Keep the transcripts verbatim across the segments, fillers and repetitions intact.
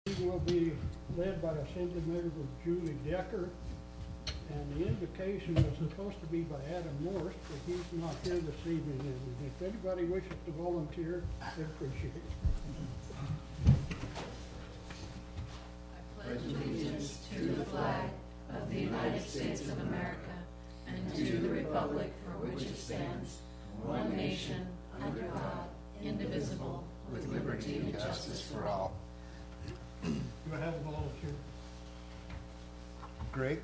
He will be led by Assemblymember Julie Decker, and the invocation was supposed to be by Adam Morse, but he's not here this evening. And if anybody wishes to volunteer, I'd appreciate it. I pledge allegiance to the flag of the United States of America and to the republic for which it stands, one nation, under God, indivisible, with liberty and justice for all. Do I have a volunteer? Greg?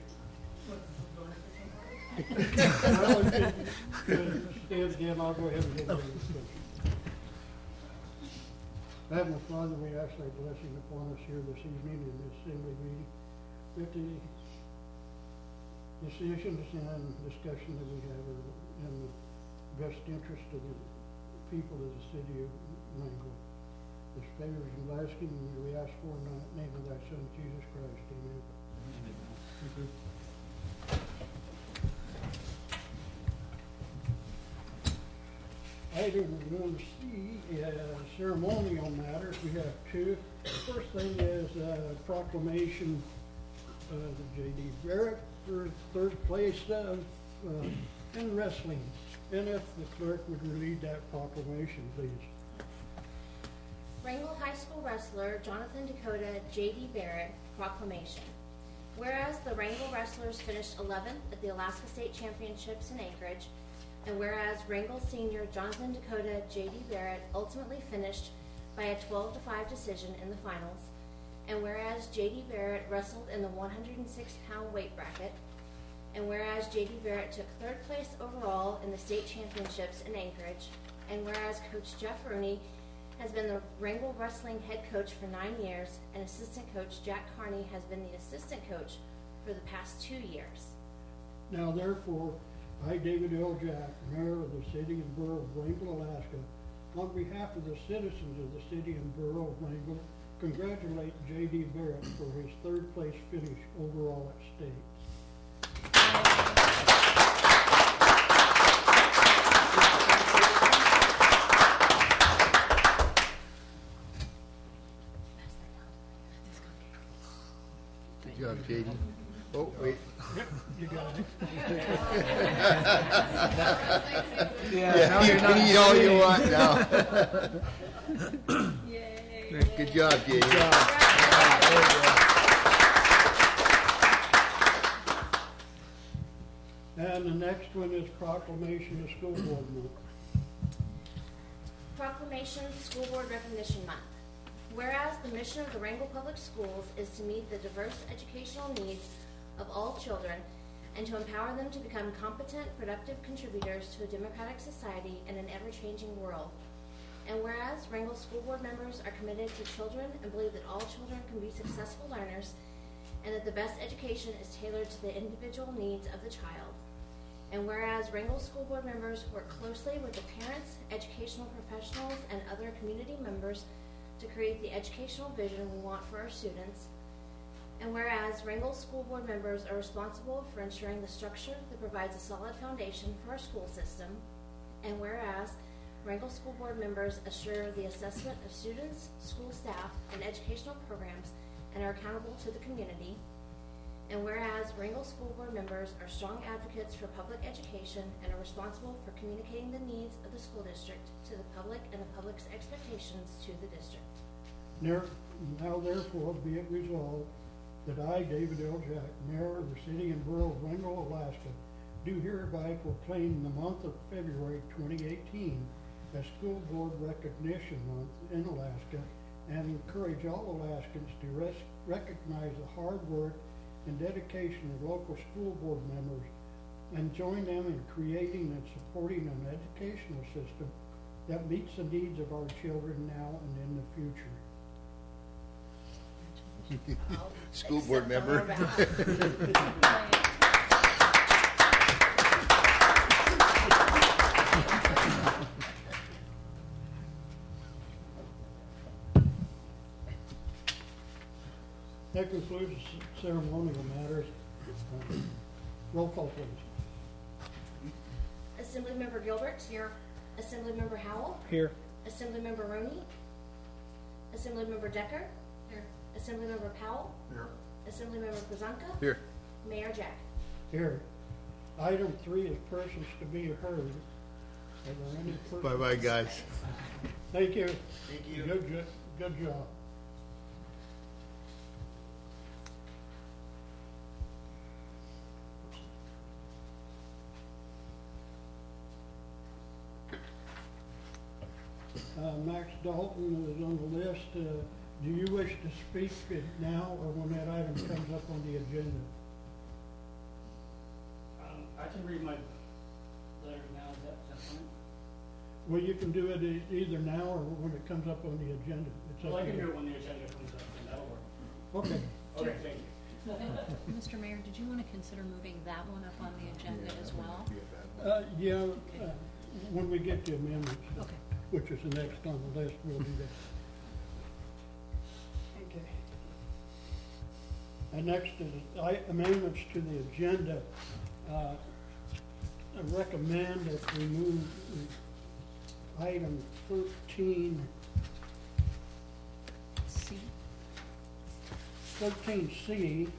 Well, if it stands again, I'll go ahead and get the discussion. Heavenly Father, we ask thy blessing upon us here this evening in this assembly meeting. With the decisions and discussion that we have are in the best interest of the people of the city of Wrangell. This favor is in asking, and we ask for in the name of thy Son, Jesus Christ. Amen. Amen. Thank you. Item one C is ceremonial matters. We have two. The first thing is uh, proclamation of the J D Barrett for third place uh, uh, in wrestling. And if the clerk would read that proclamation, please. Wrangell High School wrestler Jonathan Dakota J D Barrett proclamation. Whereas the Wrangell wrestlers finished eleventh at the Alaska State Championships in Anchorage, and whereas Wrangell senior Jonathan Dakota J D Barrett ultimately finished by a twelve to five decision in the finals, and whereas J D Barrett wrestled in the one hundred six pound weight bracket, and whereas J D Barrett took third place overall in the state championships in Anchorage, and whereas Coach Jeff Rooney has been the Wrangell wrestling head coach for nine years, and assistant coach Jack Carney has been the assistant coach for the past two years. Now therefore, I, David L. Jack, Mayor of the City and Borough of Wrangell, Alaska, on behalf of the citizens of the City and Borough of Wrangell, congratulate J D Barrett for his third place finish overall at state. Good job, J D. Oh, wait. Yep, you got it. Yeah, yeah, you can eat all you want now. Yay! Good job, J D. Good job. And the next one is proclamation of School Board Month. Proclamation School Board Recognition Month. Whereas the mission of the Wrangell Public Schools is to meet the diverse educational needs of all children and to empower them to become competent, productive contributors to a democratic society in an ever-changing world. And whereas Wrangell School Board members are committed to children and believe that all children can be successful learners and that the best education is tailored to the individual needs of the child. And whereas Wrangell School Board members work closely with the parents, educational professionals, and other community members to create the educational vision we want for our students. And whereas Wrangell School Board members are responsible for ensuring the structure that provides a solid foundation for our school system. And whereas Wrangell School Board members assure the assessment of students, school staff, and educational programs and are accountable to the community. And whereas Wrangell School Board members are strong advocates for public education and are responsible for communicating the needs of the school district to the public and the public's expectations to the district. Now therefore be it resolved that I, David L. Jack, Mayor of the City and Borough of Wrangell, Alaska, do hereby proclaim the month of February twenty eighteen as School Board Recognition Month in Alaska and encourage all Alaskans to res- recognize the hard work and dedication of local school board members and join them in creating and supporting an educational system that meets the needs of our children now and in the future. School board member. That concludes the ceremonial matters. Uh, roll call, please. Assemblymember Gilbert. Here. Assemblymember Howell. Here. Assemblymember Rooney. Assemblymember Decker. Here. Assemblymember Powell, Here. Assemblymember Prazanka, Here. Mayor Jack. Here. Item three is persons to be heard. Are there any persons? Bye-bye, guys. Thank you. Thank you. Good, jo- good job. Uh, Max Dalton is on the list. Uh, do you wish to speak it now or when that item comes up on the agenda? Um, I can read my letter now, is that, is that fine? Well, you can do it e- either now or when it comes up on the agenda. It's up Well, I to can you. do it when the agenda comes up, and that'll work. Okay. Okay, thank you. Mister Mayor, did you want to consider moving that one up on the agenda as well? Uh, yeah, uh, when we get to amendments, Okay. which is the next on the list, we'll do that. Okay. And next is I- amendments to the agenda. Uh, I recommend that we move item thirteen, C. thirteen C,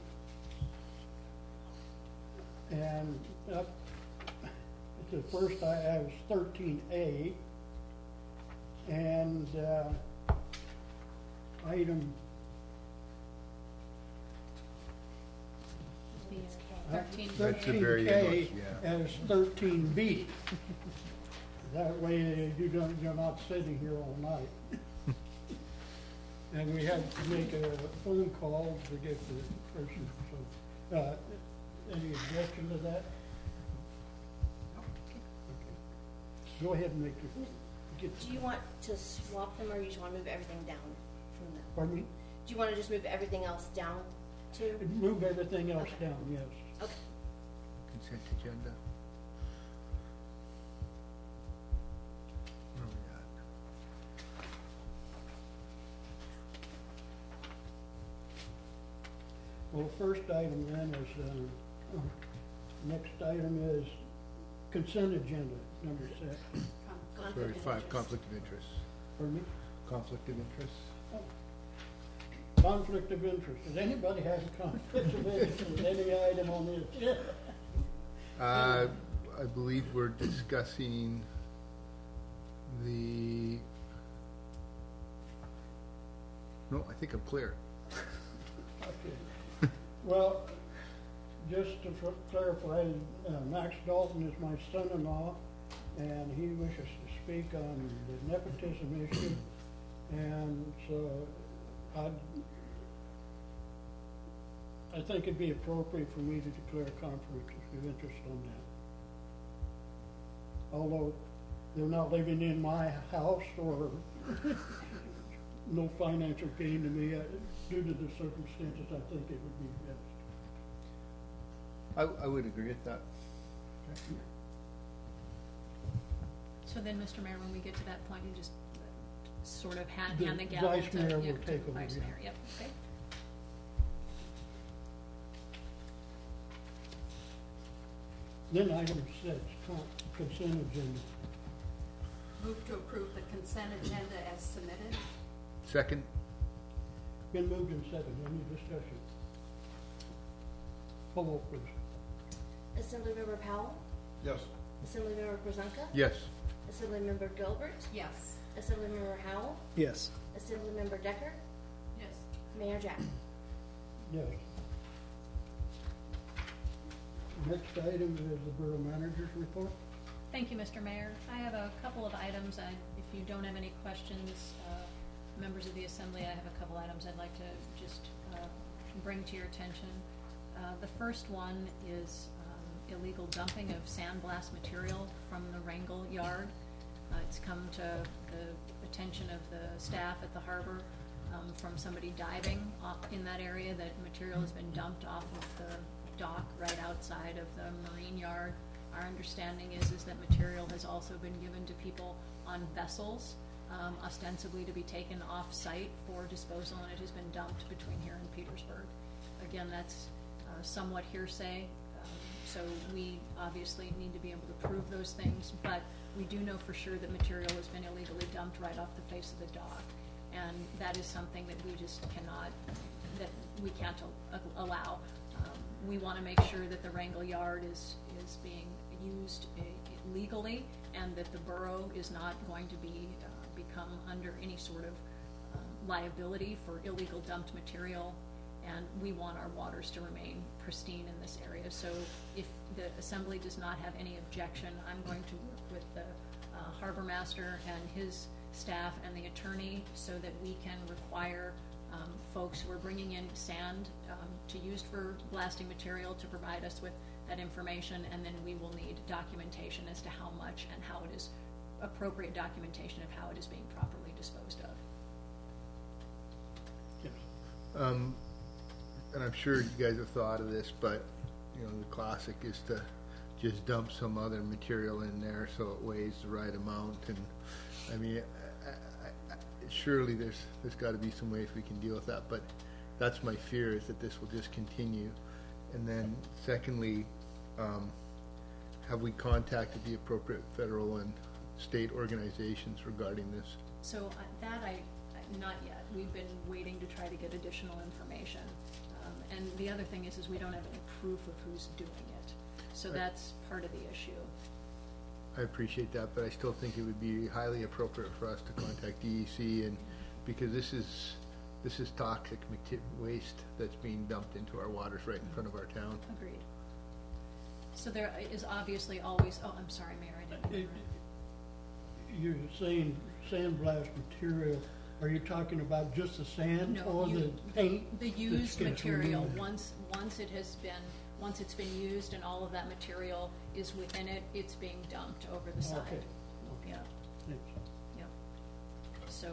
and up, the first I have is thirteen A, and, uh, item, Thirteen. That's the thirteen very K end, yeah. as thirteen B. That way you don't, you're not sitting here all night. And we had to make a phone call to get the person, so, uh, any objection to that? Okay. Go ahead and make your, get, Do you want to swap them, or you just want to move everything down from them? pardon me? Do you want to just move everything else down to? Move everything else Okay. down, yes. Okay. Consent agenda. Where are we at? Well, the first item then is, uh, uh, next item is consent agenda, number six. Conflict Sorry, of five, interest. conflict of interest. Pardon me? Conflict of interest. Conflict of interest. Does anybody have a conflict of interest with any item on this? Yeah. Uh, I believe we're discussing the, no, I think I'm clear. Okay. Well, just to f- clarify, uh, Max Dalton is my son-in-law, and he wishes to speak on the nepotism issue. And so I'd, I think it'd be appropriate for me to declare a conflict of interest on that. Although they're not living in my house or no financial gain to me, uh, due to the circumstances, I think it would be best. I, I would agree with that. So then, Mister Mayor, when we get to that point, you just sort of hand, The hand the gavel vice to, mayor yeah, will to take the over, vice yeah. mayor, yep, okay. Then item six, con- consent agenda. Move to approve the consent agenda as submitted. Second? Been moved and seconded. Any discussion? Poll vote, please. Assemblymember Powell, Yes. Assemblymember Prazanka, Yes. Assemblymember Gilbert, Yes. Assemblymember Howell, Yes. Assemblymember Decker, Yes. Mayor Jack. Yes. Next item is the Borough Manager's report. Thank you, Mister Mayor. I have a couple of items. I, if you don't have any questions, uh, members of the Assembly, I have a couple items I'd like to just uh, bring to your attention. Uh, The first one is um, illegal dumping of sandblast material from the Wrangle Yard. Uh, It's come to the attention of the staff at the harbor um, from somebody diving off in that area, that material has been dumped off of the dock right outside of the marine yard. Our understanding is, is that material has also been given to people on vessels, um, ostensibly to be taken off-site for disposal, and it has been dumped between here and Petersburg. Again, that's uh, somewhat hearsay, um, so we obviously need to be able to prove those things, but we do know for sure that material has been illegally dumped right off the face of the dock, and that is something that we just cannot we can't al- allow. Um, we want to make sure that the Wrangell Yard is, is being used uh, legally, and that the borough is not going to be, uh, become under any sort of um, liability for illegal dumped material, and we want our waters to remain pristine in this area. So if the Assembly does not have any objection, I'm going to work with the uh, harbor master and his staff and the attorney so that we can require um, folks who are bringing in sand um, to use for blasting material to provide us with that information, and then we will need documentation as to how much and how it is, appropriate documentation of how it is being properly disposed of. Yes. Um, and I'm sure you guys have thought of this, but, you know, the classic is to just dump some other material in there so it weighs the right amount. And, I mean, I, I, I, surely there's, there's gotta be some ways we can deal with that, but that's my fear, is that this will just continue. And then secondly, um, have we contacted the appropriate federal and state organizations regarding this? So uh, that I, I- not yet. We've been waiting to try to get additional information. Um, and the other thing is, is we don't have any proof of who's doing it. So Right. that's part of the issue. I appreciate that, but I still think it would be highly appropriate for us to contact D E C, and because this is this is toxic mate- waste that's being dumped into our waters right in front of our town. Agreed. So there is obviously always, oh, I'm sorry, Mayor, I didn't. It- You're saying sandblast material, are you talking about just the sand No, or you- the paint? The that used gets material, removed? once, once it has been, once it's been used and all of that material is within it, it's being dumped over the side. Okay. Yeah, Thanks. yeah. So,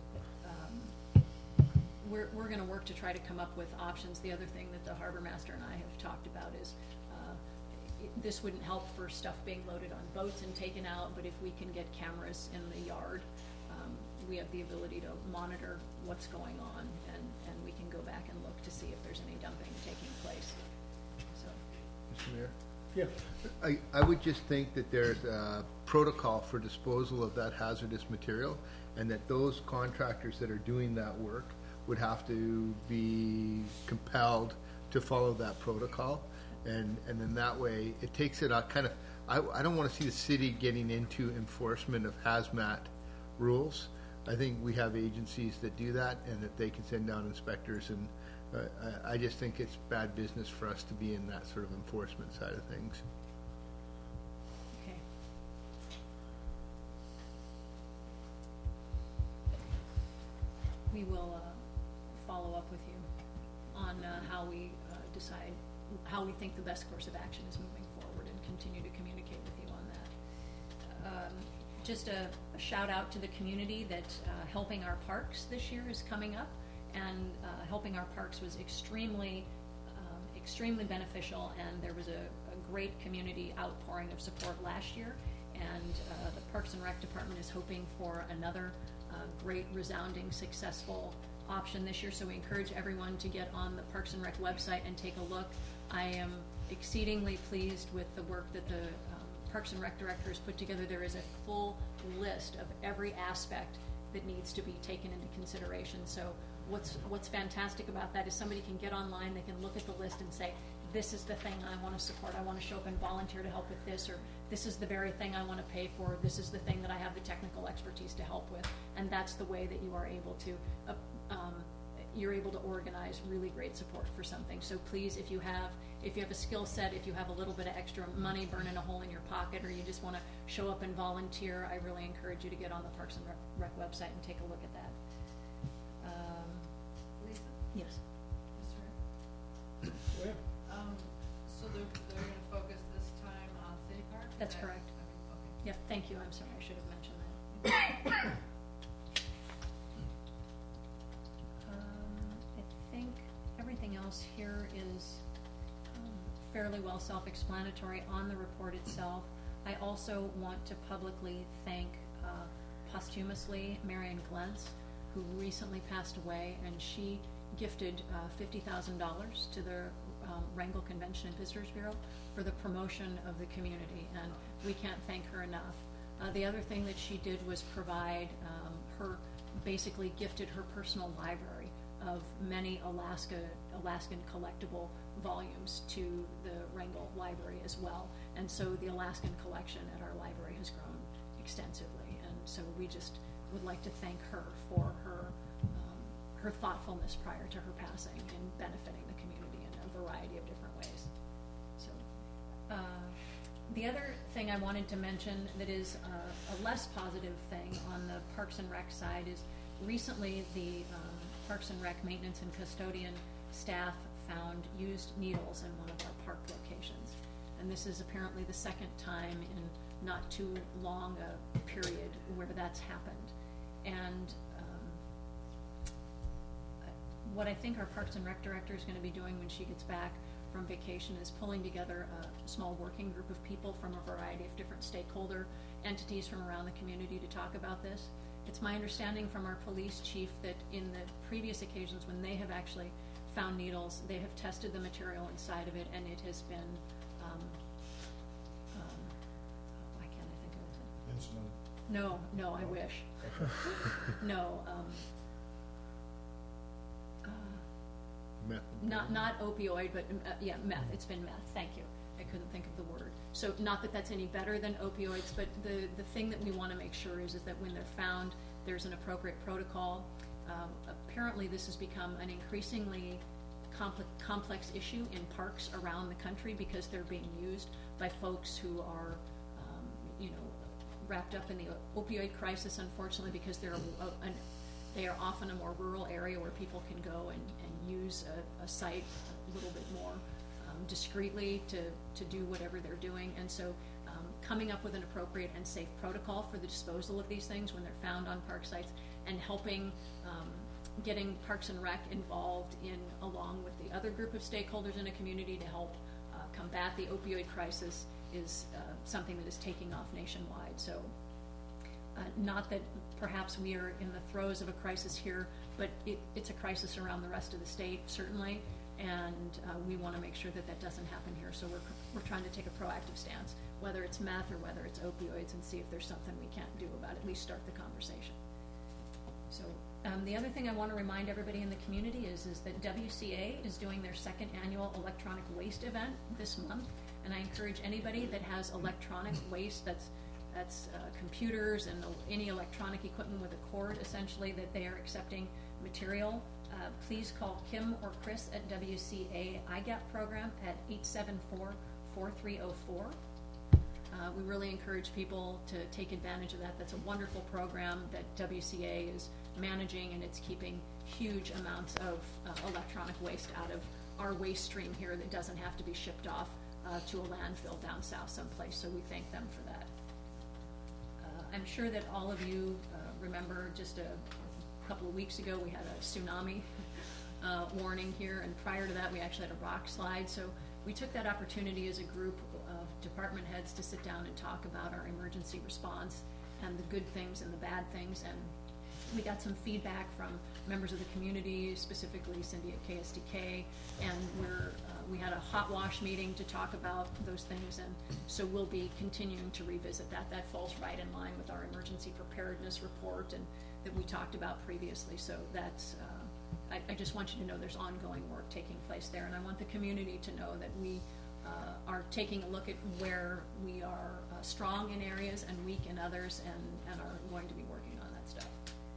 um, we're, we're gonna work to try to come up with options. The other thing that the harbor master and I have talked about is, uh, it- this wouldn't help for stuff being loaded on boats and taken out, but if we can get cameras in the yard, um, we have the ability to monitor what's going on, and, and we can go back and look to see if there's any dumping taking place, so. Mister Mayor? Yes, I, I would just think that there's a protocol for disposal of that hazardous material, and that those contractors that are doing that work would have to be compelled to follow that protocol. And, and then that way, it takes it out kind of, I, I don't want to see the city getting into enforcement of hazmat rules. I think we have agencies that do that, and that they can send down inspectors, and uh, I, I just think it's bad business for us to be in that sort of enforcement side of things. Okay. We will, uh, follow up with you on, uh, how we, uh, decide, how we think the best course of action is moving forward, and continue to communicate with you on that. Um, just a, a shout out to the community that, uh, helping our parks this year is coming up, and, uh, helping our parks was extremely, um, extremely beneficial, and there was a, a great community outpouring of support last year, and uh, the Parks and Rec Department is hoping for another uh, great, resounding, successful option this year. So we encourage everyone to get on the Parks and Rec website and take a look. I am exceedingly pleased with the work that the um, Parks and Rec Director has put together. There is a full list of every aspect that needs to be taken into consideration. So what's what's fantastic about that is somebody can get online, they can look at the list and say, this is the thing I want to support, I want to show up and volunteer to help with this, or this is the very thing I want to pay for, this is the thing that I have the technical expertise to help with. And that's the way that you are able to, uh, um, you're able to organize really great support for something. So please, if you have, if you have a skill set, if you have a little bit of extra money burning a hole in your pocket, or you just want to show up and volunteer, I really encourage you to get on the Parks and Rec, Rec website and take a look at that. Um, Lisa? yes. Mister well, Um, so they're, they're gonna focus this time on City Park? Is That's that- correct. Okay. Yeah, thank you, I'm sorry, I should have mentioned that. Um, I think everything else here is um, fairly well self-explanatory on the report itself. I also want to publicly thank uh, posthumously Marion Glentz, who recently passed away, and she gifted uh, fifty thousand dollars to the um, Wrangell Convention and Visitors Bureau for the promotion of the community, and we can't thank her enough. Uh, the other thing that she did was provide um, her, basically gifted her personal library of many Alaska, Alaskan collectible volumes to the Wrangell Library as well. And so the Alaskan collection at our library has grown extensively. And so we just would like to thank her for her, um, her thoughtfulness prior to her passing in benefiting the community in a variety of different ways. So, uh, the other thing I wanted to mention that is uh, a less positive thing on the Parks and Rec side is recently the um, Parks and Rec maintenance and custodian staff found used needles in one of our park locations. And this is apparently the second time in not too long a period where that's happened. And um, what I think our Parks and Rec director is going to be doing when she gets back from vacation is pulling together a small working group of people from a variety of different stakeholder entities from around the community to talk about this. It's my understanding from our police chief that in the previous occasions when they have actually found needles, they have tested the material inside of it, and it has been, um, um, why can't I think of it? Insulin. No, no, I wish. No, um, uh, Meth. not, not opioid, but, uh, yeah, meth, it's been meth, thank you. I couldn't think of the word. So not that that's any better than opioids, but the, the thing that we wanna make sure is, is that when they're found, there's an appropriate protocol. Um, apparently this has become an increasingly complex, complex issue in parks around the country because they're being used by folks who are, um, you know, wrapped up in the opioid crisis, unfortunately, because they're a, a, an, they are often a more rural area where people can go and, and use a, a site a little bit more um, discreetly to, to do whatever they're doing. And so um, coming up with an appropriate and safe protocol for the disposal of these things when they're found on park sites, and helping um, getting Parks and Rec involved in, along with the other group of stakeholders in a community to help uh, combat the opioid crisis is uh, something that is taking off nationwide. So uh, not that perhaps we are in the throes of a crisis here, but it, it's a crisis around the rest of the state, certainly, and uh, we want to make sure that that doesn't happen here. So we're, we're trying to take a proactive stance, whether it's meth or whether it's opioids, and see if there's something we can't do about it, at least start the conversation. So um, the other thing I want to remind everybody in the community is, is that W C A is doing their second annual electronic waste event this month, and I encourage anybody that has electronic waste, that's that's uh, computers and any electronic equipment with a cord, essentially, that they are accepting material. Uh, please call Kim or Chris at W C A I G A P program at eight seven four, four three zero four. Uh, we really encourage people to take advantage of that. That's a wonderful program that W C A is managing, and it's keeping huge amounts of uh, electronic waste out of our waste stream here that doesn't have to be shipped off uh, to a landfill down south someplace, so we thank them for that. Uh, I'm sure that all of you uh, remember just a couple of weeks ago we had a tsunami uh, warning here, and prior to that we actually had a rock slide, so we took that opportunity as a group of department heads to sit down and talk about our emergency response and the good things and the bad things, and we got some feedback from members of the community, specifically Cindy at K S D K, and we're, uh, we had a hot wash meeting to talk about those things, and so we'll be continuing to revisit that. That falls right in line with our emergency preparedness report and that we talked about previously, so that's, uh, I, I just want you to know there's ongoing work taking place there, and I want the community to know that we uh, are taking a look at where we are uh, strong in areas and weak in others, and, and are going to be working on that stuff.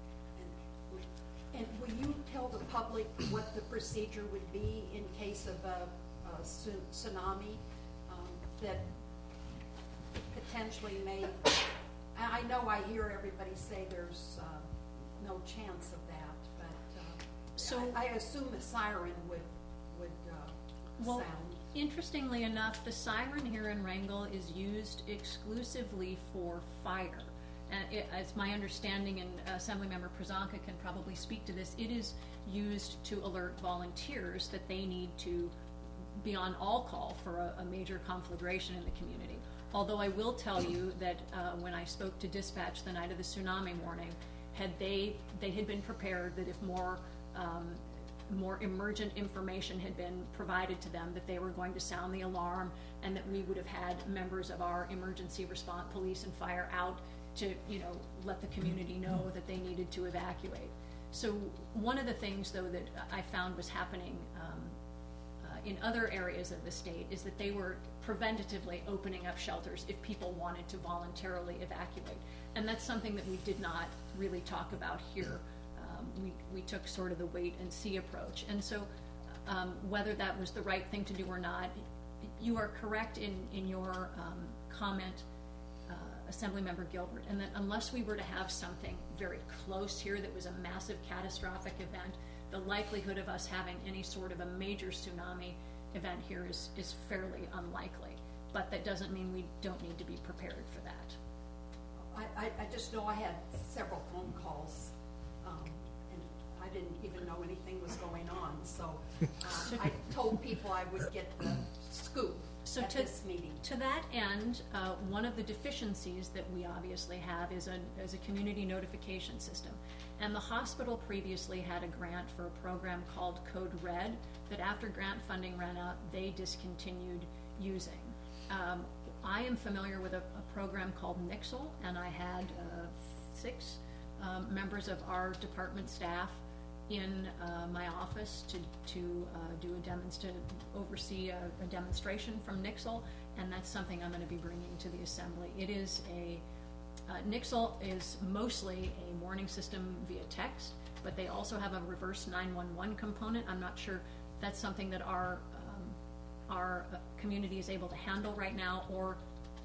And will you tell the public what the procedure would be in case of a, a tsunami um, that potentially may, I know I hear everybody say there's uh, no chance of that, but uh, So, I, I assume a siren would, would uh, well, sound. Interestingly enough, the siren here in Wrangell is used exclusively for fire. And it, it's my understanding, and Assemblymember Przonka can probably speak to this, it is used to alert volunteers that they need to be on all call for a, a major conflagration in the community. Although I will tell you that uh, when I spoke to dispatch the night of the tsunami warning, had they, they had been prepared that if more um, more emergent information had been provided to them, that they were going to sound the alarm, and that we would have had members of our emergency response, police and fire out to, you know, let the community know that they needed to evacuate. So one of the things, though, that I found was happening um, uh, in other areas of the state is that they were preventatively opening up shelters if people wanted to voluntarily evacuate. And that's something that we did not really talk about here. Um, we, we took sort of the wait and see approach. And so um, whether that was the right thing to do or not, you are correct in, in your um, comment, uh, Assemblymember Gilbert, and that unless we were to have something very close here that was a massive catastrophic event, the likelihood of us having any sort of a major tsunami event here is, is fairly unlikely. But that doesn't mean we don't need to be prepared for that. I, I, I just know I had several phone calls, um, and I didn't even know anything was going on, so uh, I told people I would get the scoop So at to, this meeting. to that end, uh, one of the deficiencies that we obviously have is a, is a community notification system. And the hospital previously had a grant for a program called Code Red that after grant funding ran out, they discontinued using. Um, I am familiar with a, a program called Nixle, and I had uh, six um, members of our department staff in uh, my office to, to uh, do a demonstration, oversee a, a demonstration from Nixle, and that's something I'm going to be bringing to the Assembly. It is a, uh, Nixle is mostly a warning system via text, but they also have a reverse nine one one component. I'm not sure that's something that our, um, our uh, community is able to handle right now, or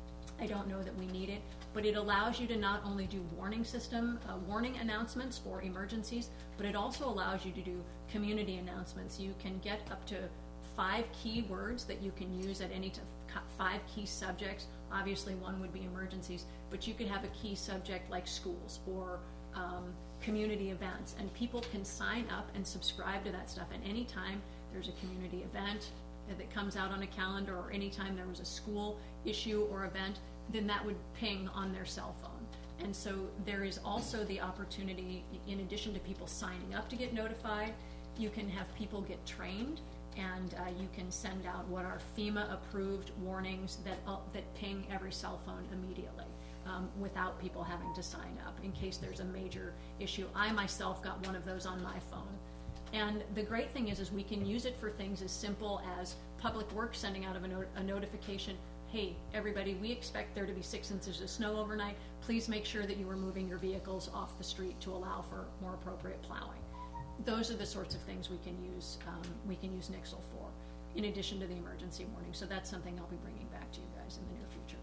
I don't know that we need it, but it allows you to not only do warning system, uh, warning announcements for emergencies, but it also allows you to do community announcements. You can get up to five key words that you can use at any t- five key subjects. Obviously one would be emergencies, but you could have a key subject like schools or um, community events, and people can sign up and subscribe to that stuff. And anytime there's a community event that comes out on a calendar, or anytime there was a school issue or event, then that would ping on their cell phone. And so there is also the opportunity, in addition to people signing up to get notified, you can have people get trained, and uh, you can send out what are FEMA approved warnings that uh, that ping every cell phone immediately, um, without people having to sign up in case there's a major issue. I myself got one of those on my phone. And the great thing is, is we can use it for things as simple as Public Works sending out of a, not- a notification, hey, everybody, we expect there to be six inches of snow overnight. Please make sure that you are moving your vehicles off the street to allow for more appropriate plowing. Those are the sorts of things we can use, um, we can use Nixle for, in addition to the emergency warning. So that's something I'll be bringing back to you guys in the near future.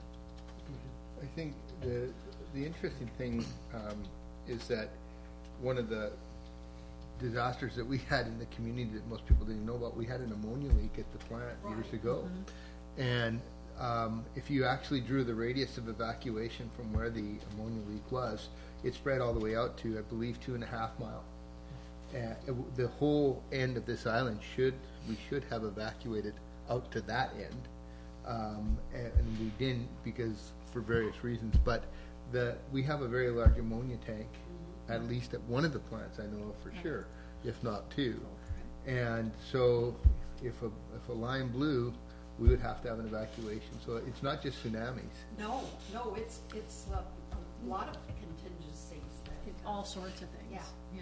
I think the, the interesting thing um, is that one of the disasters that we had in the community that most people didn't know about, we had an ammonia leak at the plant years ago. Mm-hmm. And um, if you actually drew the radius of evacuation from where the ammonia leak was, it spread all the way out to, I believe, two and a half mile. And it, the whole end of this island should, we should have evacuated out to that end. Um, and, and we didn't because for various reasons, but the, we have a very large ammonia tank, at least at one of the plants I know of for sure, if not two. And so if a, if a line blew, we would have to have an evacuation. So it's not just tsunamis. No, no, it's, it's a, a lot of contingencies that. All sorts of things. Yeah. Yeah.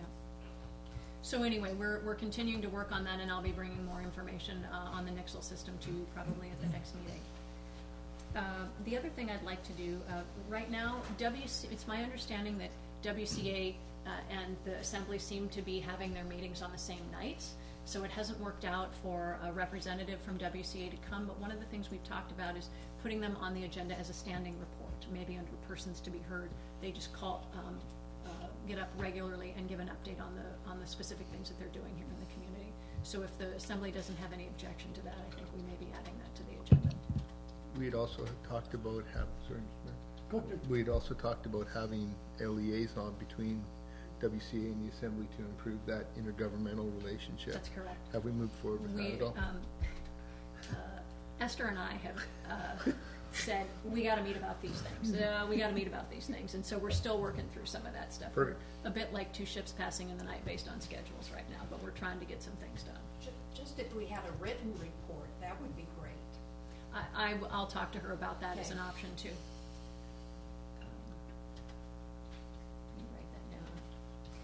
So anyway, we're, we're continuing to work on that, and I'll be bringing more information uh, on the Nixle system to you probably at the next meeting. Uh, the other thing I'd like to do, uh, right now, W C, it's my understanding that W C A uh, and the Assembly seem to be having their meetings on the same nights, so it hasn't worked out for a representative from W C A to come, but one of the things we've talked about is putting them on the agenda as a standing report, maybe under persons to be heard. They just call, um, uh, get up regularly and give an update on the, on the specific things that they're doing here in the community. So if the Assembly doesn't have any objection to that, I think we may be adding that to the agenda. We'd also talked about have, sorry, Go ahead. we'd also talked about having a liaison between W C A and the Assembly to improve that intergovernmental relationship. That's correct. Have we moved forward with We, that at all? um, uh, Esther and I have uh, said, we got to meet about these things. Uh, we got to meet about these things. And so we're still working through some of that stuff. Perfect. We're a bit like two ships passing in the night based on schedules right now, but we're trying to get some things done. Ju- Just if we had a written report, that would be great. I, I, I'll talk to her about that as Okay. an option too. Um, Let me write that down.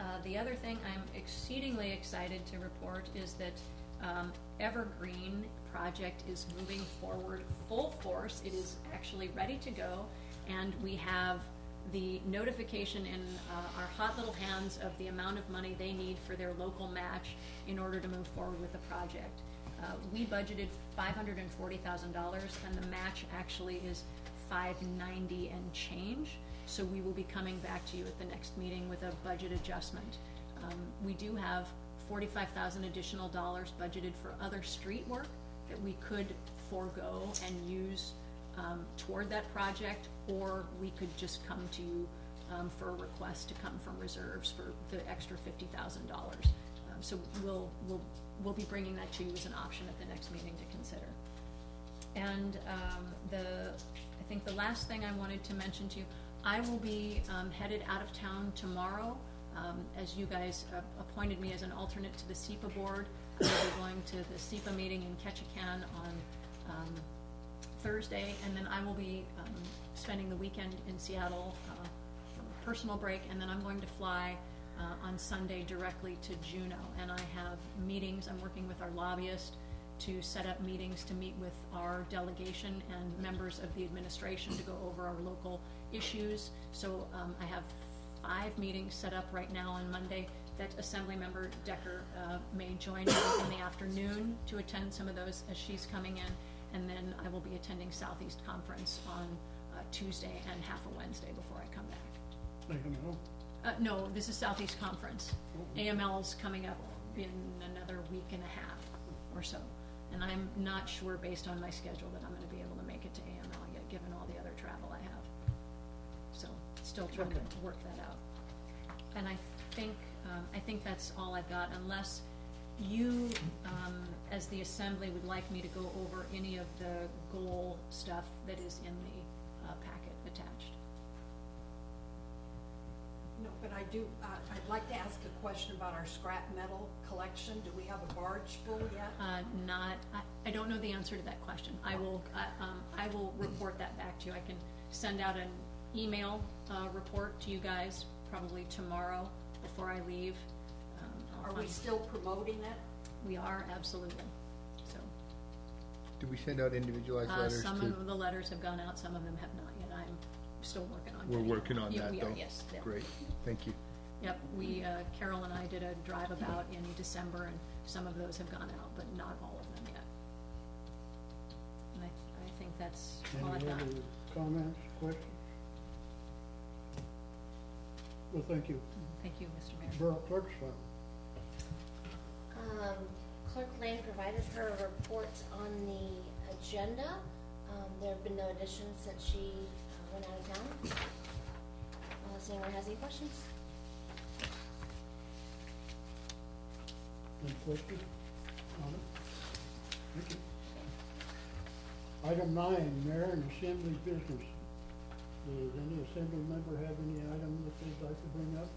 Uh, the other thing I'm exceedingly excited to report is that um, Evergreen project is moving forward full force. It is actually ready to go, and we have the notification in uh, our hot little hands of the amount of money they need for their local match in order to move forward with the project. Uh, we budgeted five hundred forty thousand dollars, and the match actually is five ninety and change. So we will be coming back to you at the next meeting with a budget adjustment. Um, we do have forty-five thousand additional dollars budgeted for other street work that we could forego and use um, toward that project, or we could just come to you um, for a request to come from reserves for the extra fifty thousand dollars. Um, so we'll we'll we'll be bringing that to you as an option at the next meeting to consider. And um, the I think the last thing I wanted to mention to you, I will be um, headed out of town tomorrow. Um, as you guys uh, appointed me as an alternate to the SEPA board, I will be going to the SEPA meeting in Ketchikan on um, Thursday, and then I will be um, spending the weekend in Seattle uh, for a personal break, and then I'm going to fly uh, on Sunday directly to Juneau, and I have meetings. I'm working with our lobbyist to set up meetings to meet with our delegation and members of the administration to go over our local issues. So um, I have five meetings set up right now on Monday that Assemblymember Decker uh, may join me in the afternoon to attend some of those as she's coming in, and then I will be attending Southeast Conference on uh, Tuesday and half a Wednesday before I come back. Let them know. Uh, no, this is Southeast Conference. A M L's coming up in another week and a half or so, and I'm not sure based on my schedule that I'm going to be able to make it to A M L yet, given all the other travel I have. So still trying Okay. to work that out. And I think um, I think that's all I've got, unless you, um, as the assembly, would like me to go over any of the goal stuff that is in the uh, packet attached. No, but I do, uh, I'd like to ask a question about our scrap metal collection. Do we have a barge full yet? Uh, not, I, I don't know the answer to that question. I will, uh, um, I will report that back to you. I can send out an email, uh, report to you guys probably tomorrow before I leave. Um, I'll Are we find- still promoting it? We are, absolutely. So, Do we send out individualized uh, letters some to? of the letters have gone out, some of them have not yet. I'm still working on We're getting working them. on Yeah, that, we though. are, yes. yeah. Great, thank you. Yep, we, uh, Carol and I did a drive about in December, and some of those have gone out, but not all of them yet. And I, I think that's all I've Any got. other comments, questions? Well, thank you. Thank you, Mister Mayor. Borough Clerk's file. Um, Clerk Lane provided her reports on the agenda. Um, there have been no additions since she uh, went out of town. Unless anyone has any questions? Any questions on it? Thank you. Item nine, Mayor and Assembly business. Does any Assembly member have any item that they'd like to bring up?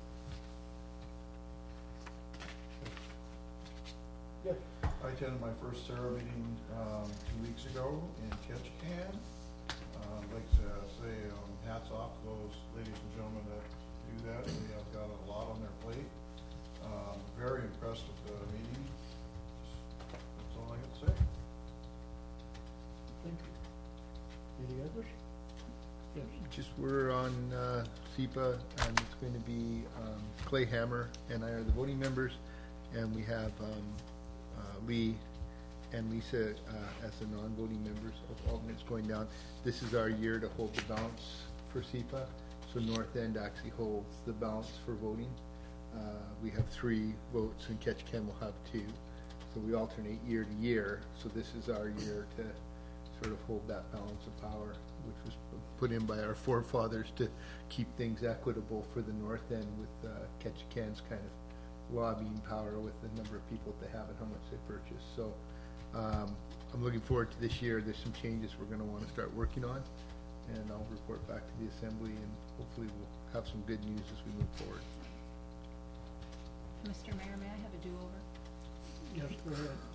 Yes. I attended my first Sarah meeting, um, two weeks ago in Ketchikan. Uh, I'd like to say, um, hats off to those ladies and gentlemen that do that. They have got a lot on their plate. Um, very impressed with the meeting. That's all I got to say. Thank you. Any others? Yes. Just, we're on uh, SEPA, and it's going to be um, Clay Hammer and I are the voting members, and we have um, uh, Lee and Lisa uh, as the non-voting members of alternates going down. This is our year to hold the balance for SEPA, so North End actually holds the balance for voting. Uh, we have three votes, and Ketchikan will have two, so we alternate year to year. So this is our year to sort of hold that balance of power, which was put in by our forefathers to keep things equitable for the North End, with uh, Ketchikan's kind of lobbying power with the number of people that they have and how much they purchase. So um, I'm looking forward to this year. There's some changes we're going to want to start working on, and I'll report back to the Assembly, and hopefully we'll have some good news as we move forward. Mister Mayor, may I have a do-over? Yes, go ahead.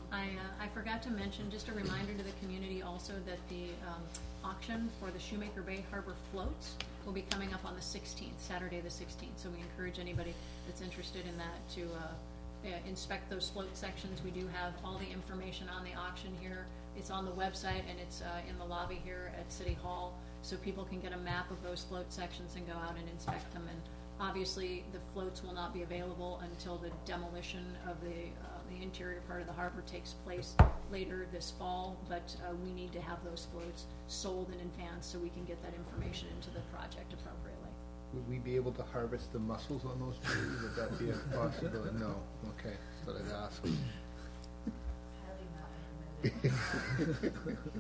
I, uh, I forgot to mention, just a reminder to the community also that the um, auction for the Shoemaker Bay Harbor floats will be coming up on the sixteenth, Saturday the sixteenth. So we encourage anybody that's interested in that to uh, uh, inspect those float sections. We do have all the information on the auction here. It's on the website and it's uh, in the lobby here at City Hall, so people can get a map of those float sections and go out and inspect them. And obviously, the floats will not be available until the demolition of the uh, the interior part of the harbor takes place later this fall, but uh, we need to have those floats sold in advance so we can get that information into the project appropriately. Would we be able to harvest the mussels on those trees? Would that be a possibility? No, okay, thought I'd ask. Highly not recommended.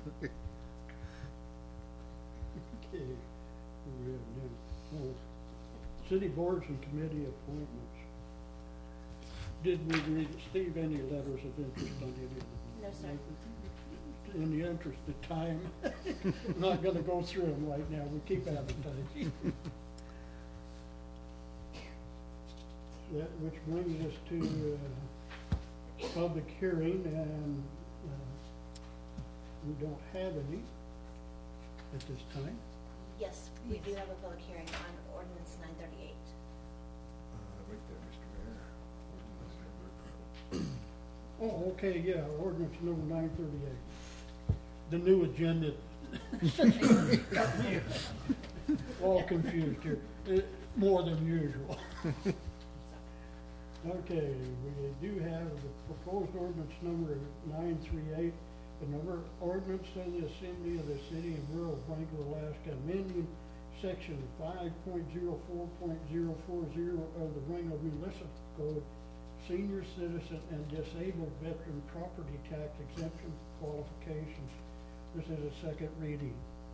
Okay, we have now, oh, city boards and committee appointments. Did we receive any letters of interest on any of them? No, sir. In the interest of time, I'm not gonna go through them right now, we keep advertising. That, which brings us to, uh, public hearing, and, uh, we don't have any at this time. Yes, we do have a public hearing on ordinance nine thirty-eight. Uh, right there, Mister Mayor. Oh, okay, yeah, ordinance number nine thirty-eight. The new agenda. All confused here, uh, more than usual. Okay, we do have the proposed ordinance number nine three eight, the number ordinance of the Assembly of the City of Rural Franklin, Alaska, amending section five point zero four point zero four zero of the Wrangell Municipal Code, senior citizen and disabled veteran property tax exemption qualifications. This is a second reading.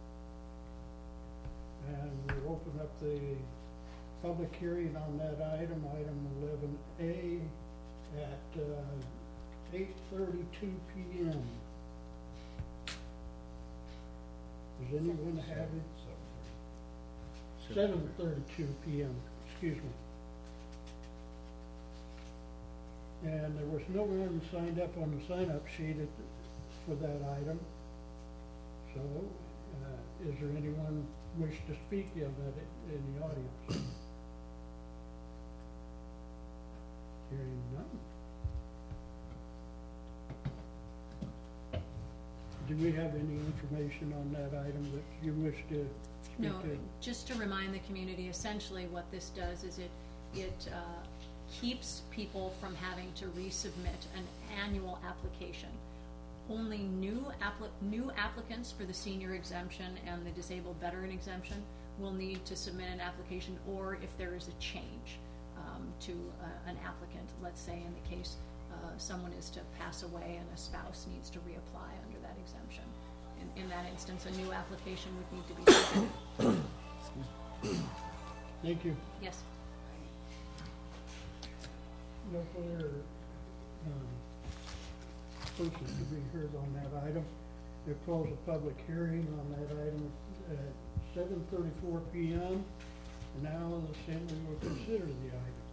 And we open up the public hearing on that item, item eleven A, at uh, eight thirty-two P M Does anyone have it? seven thirty-two P M, excuse me. And there was no one signed up on the sign-up sheet at, for that item. So, uh, is there anyone wish to speak of that in the audience? Hearing none. Do we have any information on that item that you wish to speak No, to? just to remind the community, essentially what this does is it, it uh, keeps people from having to resubmit an annual application. Only new appli- new applicants for the senior exemption and the disabled veteran exemption will need to submit an application, or if there is a change um, to uh, an applicant. Let's say in the case uh, someone is to pass away and a spouse needs to reapply under that exemption. In, in that instance, a new application would need to be submitted. Thank you. Yes. No further um, persons to be heard on that item. We'll close a public hearing on that item at seven thirty-four P M And now the Assembly will consider the item.